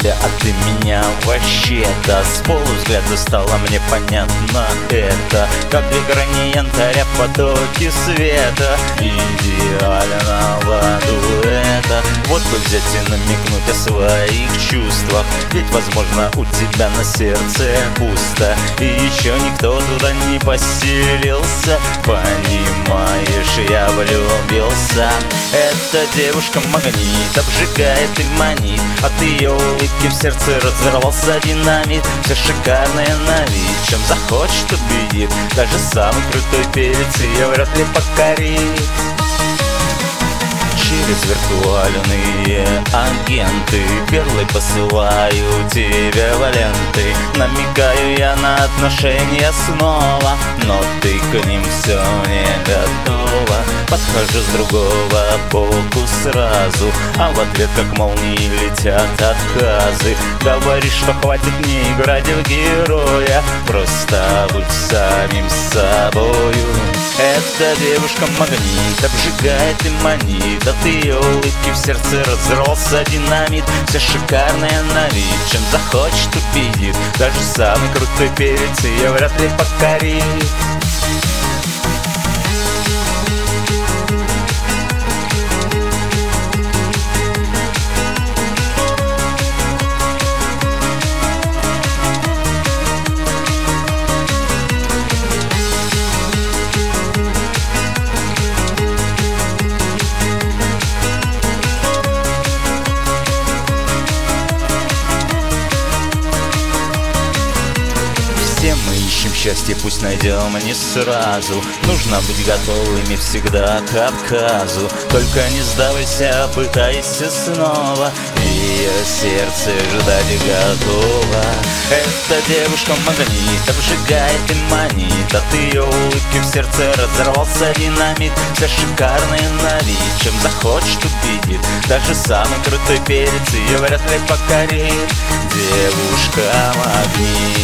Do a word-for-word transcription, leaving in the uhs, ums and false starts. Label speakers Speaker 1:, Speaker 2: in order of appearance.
Speaker 1: тебя, а ты меня вообще-то. С полувзгляда стало мне понятно это, как две грани янтаря в потоке света идеального дуэта. Вот бы взять и намекнуть о своих чувствах, ведь, возможно, у тебя на сердце пусто, и еще никто туда не поселился. Понимаешь, я влюбился. Эта девушка магнит, обжигает и манит, от ее улыбки в сердце разорвался динамит. Все шикарное на вид, чем захочет убедит, даже самый крутой перец ее вряд ли покорит. Через виртуальные агенты перлой посылаю тебе валенты. Намекаю я на отношения снова, но ты к ним все не готова. Подхожу с другого боку сразу, а в ответ как молнии летят отказы. Говоришь, что хватит не играть в героя, просто будь самим собою. Эта девушка магнит, обжигает и манит, от ее улыбки в сердце разросся динамит. Все шикарное на вид, чем захочет убедит, даже самый крутой перец ее вряд ли покорит. Все мы ищем счастье, пусть найдем не сразу. Нужно быть готовыми всегда к отказу. Только не сдавайся, пытайся снова, ее сердце ждать готово. Эта девушка магнит, обжигает и манит, от ее улыбки в сердце разорвался динамит. Все шикарные на вид, чем захочет убедит, даже самый крутой перец ее вряд ли покорит. Девушка магнит.